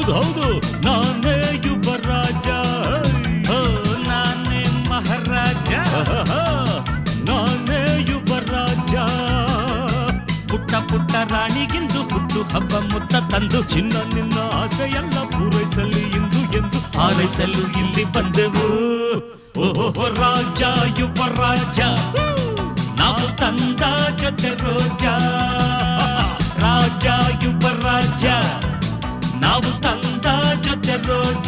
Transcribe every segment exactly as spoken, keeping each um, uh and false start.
ಹೌದು ಹೌದು ನಾನೇ ಯುವರಾಜ, ನಾನೇ ಮಹಾರಾಜ, ನಾನೇ ಯುವರಾಜ. ಪುಟ್ಟ ಪುಟ್ಟ ರಾಣಿಗಿಂದು ಹುಟ್ಟು ಹಬ್ಬ ಮುತ್ತ ತಂದು ಚಿನ್ನ ನಿನ್ನ ಆಸೆಯೆಲ್ಲ ಪೂರೈಸಲಿ ಇಂದು ಎಂದು ಹಾರೈಸಲು ಇಲ್ಲಿ ಬಂದೆವು. ಓಹೋ ರಾಜ ಯುವರಾಜ, ನಾವು ತಂದ ಜೊತೆ ರೋಜ. ರಾಜ ಯುವರಾಜ, ನಾವು ತಂದ ಜೊತೆ ರೋಜ.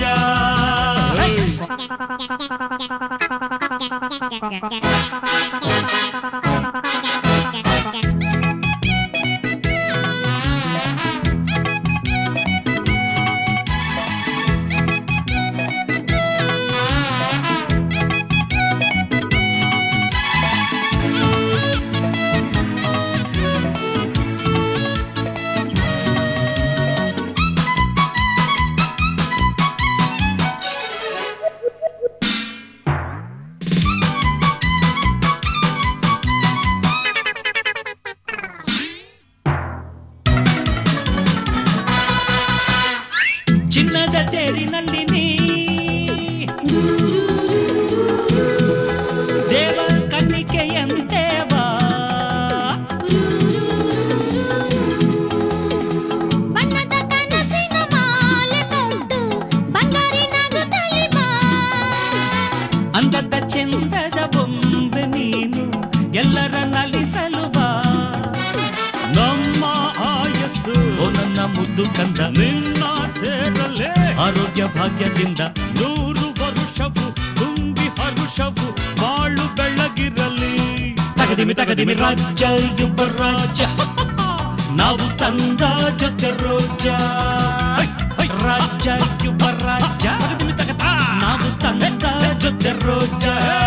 ಚಿನ್ನದ ತೇರಿನಲ್ಲಿ ನೀ ದೇವ ಕನ್ನಿಕೆಯಂತೇವಾ, ಬಣ್ಣದ ಕನಸಿನ ಮಾಲೆ ತೊಟ್ಟು ಬಂಗಾರಿನಾಗುತ್ತಲಿ ಬಾ. ಅಂದದ ಚಂದದ ಬೊಂಬೆ ನೀನು ಎಲ್ಲರ ನಲಿಸಲು ಬಾ. ನಮ್ಮ ಆಯಸ್ಸು ಓ ನನ್ನ ಮುದ್ದು ಕಂದ ನಿನ್ನ ಸೇರಲೇ ಆರೋಗ್ಯ ಭಾಗ್ಯದಿಂದ ನೂರು ವರುಷವು ತುಂಬಿ ಹರುಷವು ಬಾಳು ಬೆಳಗಿರಲಿ. ತಗದಿಮಿ ತಗದಿಮಿ ರಾಜ ಯುವರಾಜ, ನಾವು ತಂದ ಜೊತೆ ರೋಜ. ರಾಜ ಯುವರಾಜ, ನಾವು ತಂದ ಜೊತೆ ರೋಜ.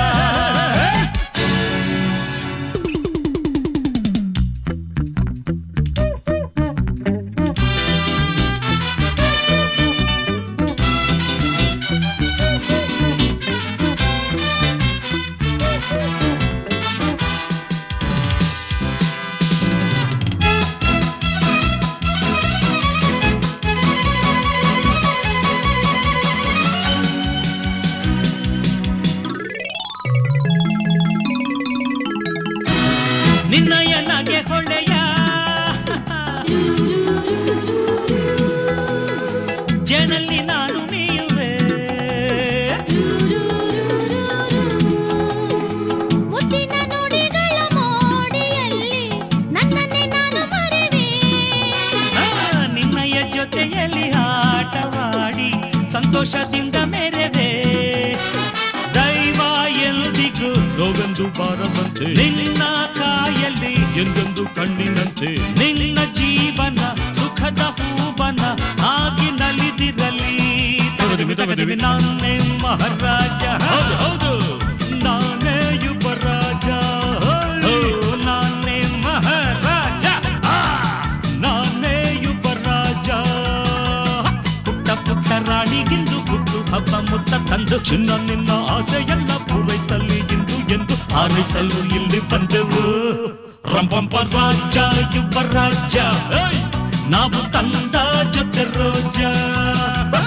ನಿನ್ನಯ ನಗೆ ಹೊಳೆಯ ಜನಲ್ಲಿ ನಾನು ಮೀಯುವೆ. ಮುತ್ತಿನ ನುಡಿಗಳ ಮೋಡಿಯಲ್ಲಿ ನನ್ನನ್ನೇ ನಾನು ಮರೆವೆ. ನಿನ್ನಯ ಜೊತೆಯಲ್ಲಿ ಆಟವಾಡಿ ಸಂತೋಷದಿಂದ ಮೆರೆವೆ. ದೈವ ಎಂದಿಗೂ ರೋಗಂದು ಬಾರದಂತೆ ನಿನ್ನ ಕಾಯಲ್ಲಿ ಎಂದೆಂದು ಕಣ್ಣಿನಂತೆ. ನಿನ್ನ ಜೀವನ ಸುಖದ ಹೂವನ ಆಗಿ ನಲಿದಿರಲಿ. ತಗದಿಮಿ ತಗದಿಮಿ ನಾನೇ ಮಹಾರಾಜ, ಹೌದು ನಾನೇ ಯುವರಾಜ, ನಾನೇ ಮಹಾರಾಜ, ನಾನೇ ಯುವರಾಜ. ಪುಟ್ಟ ಪುಟ್ಟ ರಾಣಿಗಿಂದು ಹುಟ್ಟು ಹಬ್ಬ ಮುತ್ತ ತಂದು ಚಿನ್ನ ನಿನ್ನ ಆಸೆಯೆಲ್ಲ ಪೂರೈಸಲಿ ಇಂದು ಎಂದು ಹಾರೈಸಲು ಇಲ್ಲಿ ಬಂದೆವು. ರಂಪಂಪ ರಾಜ ಯುವರಾಜ, ನಾವು ತಂದ ಜೊತೆ ರೋಜ.